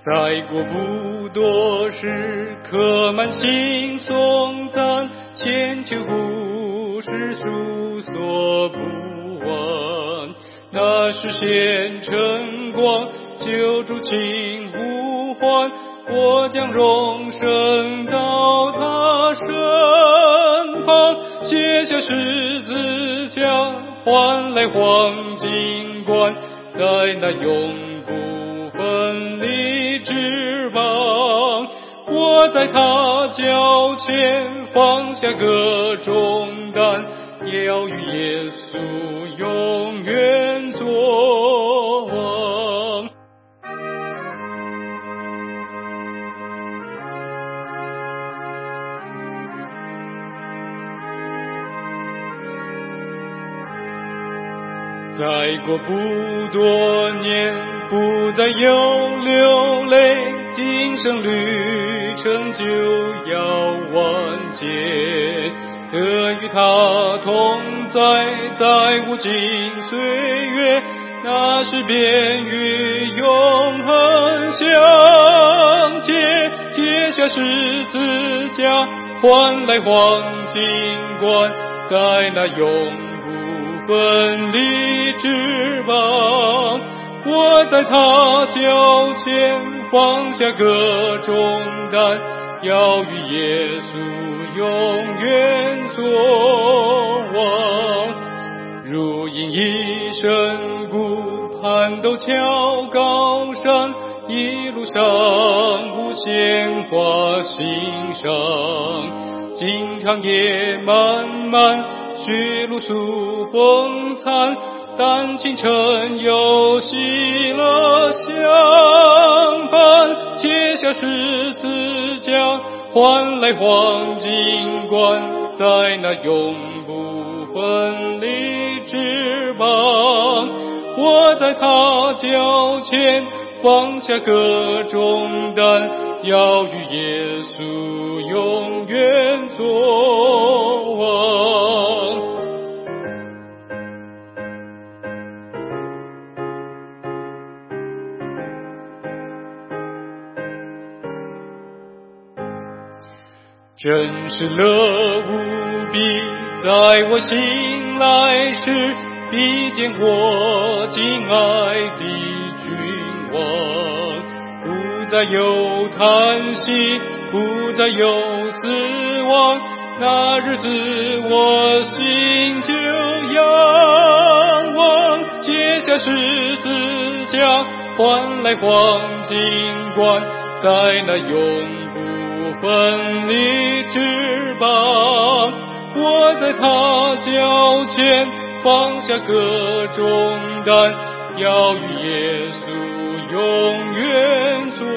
再过不多时，刻满心颂赞，千秋故事述说不完。那是显晨光，救主亲呼唤，我将荣升到他身旁，卸下十字架，换来黄金冠，在那永不分离之邦。我在他脚前放下各重担，也要与耶稣永远作王。再过不多年，不再有流泪，今生旅程就要完结，得与他同在，在无尽岁月，那时便与永恒相接。接下十字架，换来黄金冠，在那永不分离之邦。我在他脚前放下各重担，要与耶稣永远作王。如鹰一声鼓，攀陡峭高山，一路上无限花欣赏。经长夜漫漫，雪露宿风残，但清晨有喜乐相伴。卸下十字架，换来黄金冠，在那永不分离之邦。我在他脚前放下各重担，要与耶稣永远作王。真是乐无比，在我醒来时，必见我敬爱的君王。不再有叹息，不再有死亡，那日子我心就仰望。接下十字架，换来黄金冠，在那永不分离之邦。我在他脚前放下各重担，要与耶稣永远作